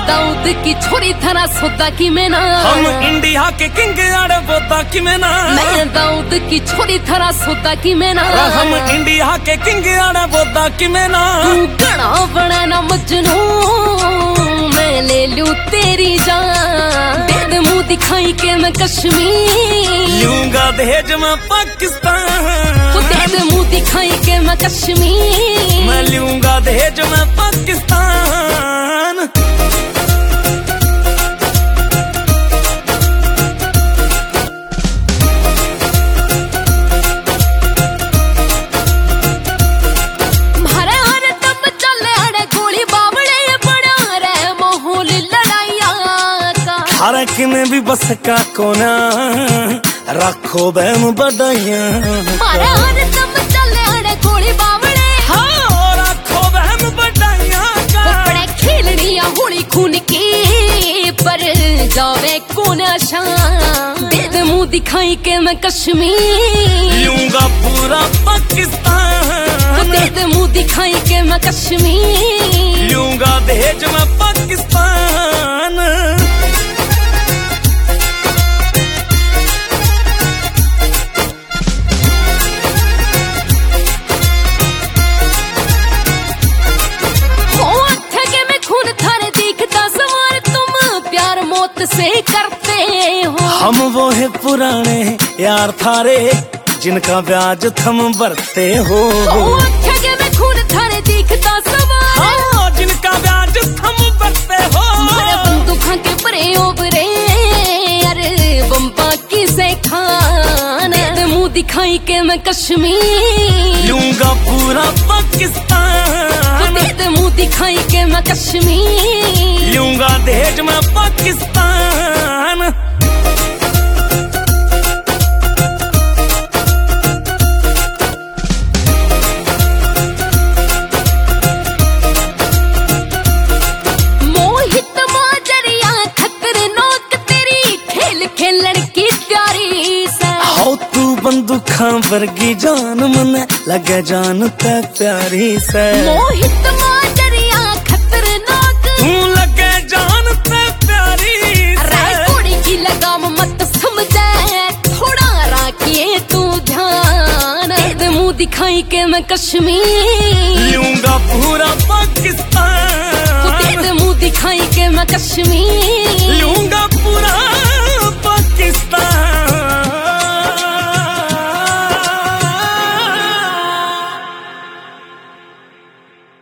दाऊद की छोरी थारा सौदा की मैं ना, हम इंडिया के किंग आड़े बोता की मैं ना, मैं दाऊद की छोरी थारा सौदा की मैं ना, हम इंडिया के किंग आड़े बोता की मैं ना। तू गड़ा बड़ा ना मजनू, मैं ले लूं तेरी जान, दे दे मुंह दिखाई के मैं कश्मीर, लूंगा दहेज में पाकिस्तान, तो दे दे मुंह दिखाई के मैं कश्मीर, मैं लूंगा दहेज में पाकिस्तान। किने भी बस का कोना रखो बहम बधाइया, मारे हर दम चले अड़े गोली बावड़े, हाँ रखो बहम बधाइया का, बड़े खेलनिया होली खून की पर जावे कौन शान, दे दे मुंह दिखाई के मैं कश्मीर, लूंगा पूरा पाकिस्तान, दे दे मुंह दिखाई के मैं कश्मीर, लूंगा दहेज में पाकिस्तान। से करते हो हम वो है पुराने यार थारे जिनका ब्याज थम भरते हो, ठगे में खून थारे दिखता सवार, हाँ जिनका ब्याज थम भरते हो, मारे बंदूकों के परे ओबरे अरे बम्बा की से खान, दे मुंह दिखाई के मैं कश्मीर, लूंगा पूरा पाकिस्तान, दे दे मुंह दिखाई के मैं कश्मीर, लूंगा दहेज में पाकिस्तान। मोहित माजरिया खतरनाक तेरी खेल खेलन की तैयारी से, हो तू बंदूखा वर्गी जान मन लगे जान ते प्यारी से, मोहित माजरिया खतरनाक तू लगे जान ते प्यारी से, घोड़ी की लगाम मत समझे थोड़ा राखिए तू ध्यान, दे मुंह दिखाई के मैं कश्मीर, लूंगा पूरा पाकिस्तान, दे मुंह दिखाई के मैं कश्मीर,